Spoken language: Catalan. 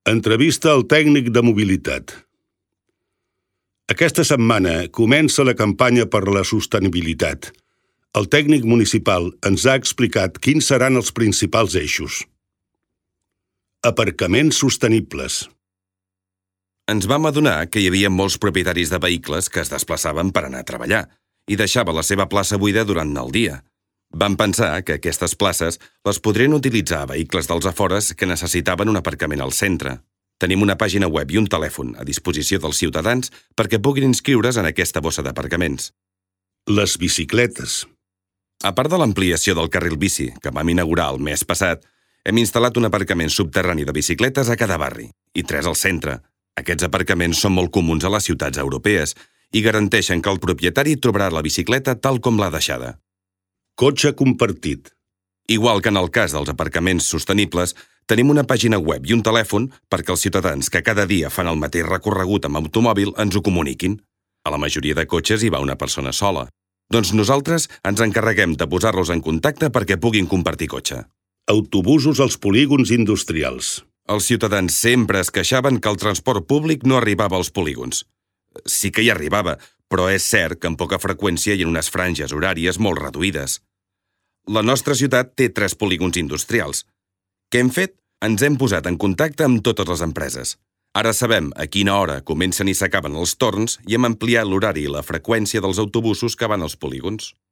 Entrevista al tècnic de mobilitat. Aquesta setmana comença la campanya per la sostenibilitat. El tècnic municipal ens ha explicat quins seran els principals eixos. Aparcaments sostenibles. Ens vam adonar que hi havia molts propietaris de vehicles que es desplaçaven per anar a treballar i deixava la seva plaça buida durant el dia. Vam pensar que aquestes places les podrien utilitzar vehicles dels afores que necessitaven un aparcament al centre. Tenim una pàgina web i un telèfon a disposició dels ciutadans perquè puguin inscriure's en aquesta bossa d'aparcaments. Les bicicletes. A part de l'ampliació del carril bici que vam inaugurar el mes passat, hem instal·lat un aparcament subterrani de bicicletes a cada barri i 3 al centre. Aquests aparcaments són molt comuns a les ciutats europees i garanteixen que el propietari trobarà la bicicleta tal com l'ha deixada. Cotxe compartit. Igual que en el cas dels aparcaments sostenibles, tenim una pàgina web i un telèfon perquè els ciutadans que cada dia fan el mateix recorregut amb automòbil ens ho comuniquin. A la majoria de cotxes hi va una persona sola. Doncs nosaltres ens encarreguem de posar-los en contacte perquè puguin compartir cotxe. Autobusos als polígons industrials. Els ciutadans sempre es queixaven que el transport públic no arribava als polígons. Sí que hi arribava, però és cert que amb poca freqüència i en unes franges horàries molt reduïdes. La nostra ciutat té 3 polígons industrials. Què hem fet? Ens hem posat en contacte amb totes les empreses. Ara sabem a quina hora comencen i s'acaben els torns i hem ampliat l'horari i la freqüència dels autobusos que van als polígons.